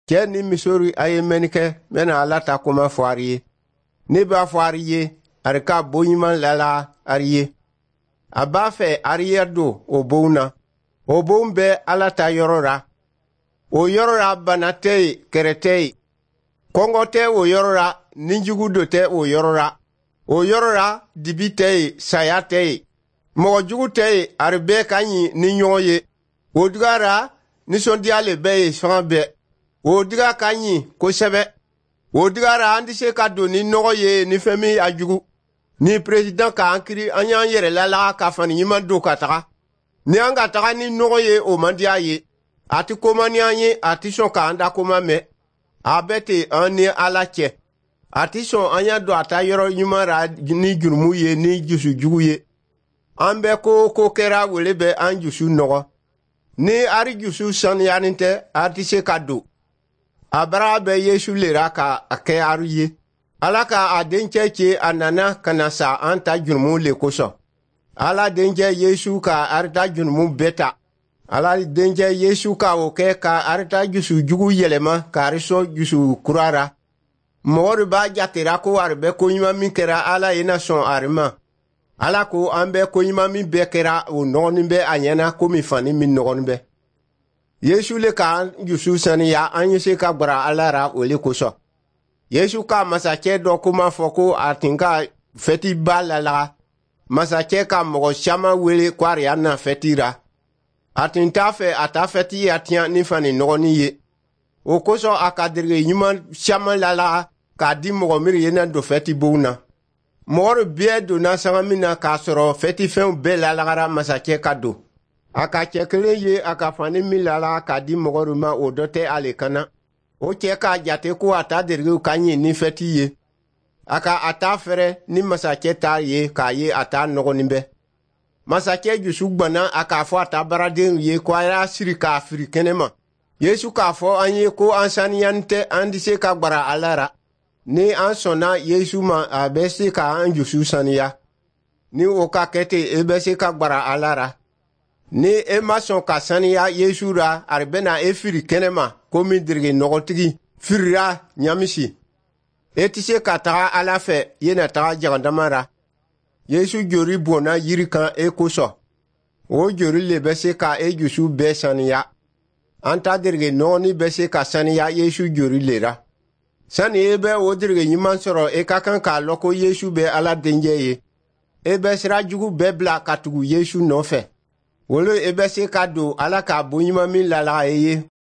Ke ni misori aye menike mena alata kuma foariye. Ne ba foariye arika bonyiman lala ariye. Aba fe ariye do obouna. Oboun be alata yorora. O yorora banate kerete. Kongote o yorora ninjugu te o yorora. O yorora dibite sayate. Mojugu te arbe kanyi ninyoye. Odugara nisondiale be sonbe. Odiga kanyi kosebe. Odigara andise ka do ni nogoye ni femi ajugu. Ni president ka ankiri anyan yere lala ka fani yima do kataka. Ni anga taka ni nogoye o mandia ye. Ati koma ni anye ati son ka anda koma me. Abete ane alache. Ati son anya do ata yoro yima ra ni jurumu ye ni jusu jugu ye. Ambe ko kera welebe an jusu nogo. Ni ari jusu san yaninte ati se ka do. Abara be Yesu lera ka ake aruye. Alaka a denche anana kanasa anta jurumu le koso. Ala denche Yesu ka arta jurumu beta. Ala denche Yesu ka oke ka arta jusu jugu yelema ka ariso jusu kurara. Mori ba jatera ko arbe ko yima min kera ala ina son arima. Ala ko ambe ko yima min be kera o noni be anyana ko mi fani min noni be. Yesu le ka jusu sani ya anyese ka gbara alara ole koso. Yesu ka masache do kuma foko atinka feti balala. Masache ka mogo shama wele kwari ana fetira. Atinta fe ata feti atian nifani nogoni ye. O koso akadirge nyuma shama lala ka di mogo miri yena do feti bouna. Moro bie do na sangamina ka soro feti fen be lalagara masache ka do. Aka chekele ye aka fani milala ka di mogoruma odote alekana. O cheka jate ko ata dirge kanyi ni feti ye. Aka ata fere ni masache ta ye ka ye ata nogonimbe. Masache jusu gbana aka fo ata baraden ye kwa ya siri ka afiri kenema. Yesu ka fo anye ko ansaniyante andise ka gbara alara. Ni ansona Yesu ma abese ka anjusu saniya. Ni oka kete ebese ka gbara alara. Ni emason ka saniya Yesu ra arbena efiri kenema komi dirge nogotigi firira nyamisi. Etise ka taga alafe yena taga jagandamara. Yesu jori bona yirikan ekoso. O jori le bese ka ejusu be saniya. Anta dirge noni bese ka saniya Yesu jori lera. Sani ebe o dirge nyiman soro ekakan ka loko Yesu be ala denje ye. Ebe sira jugu bebla katugu Yesu nofe. Wolo ebe se ka do ala ka bonyima min lala eye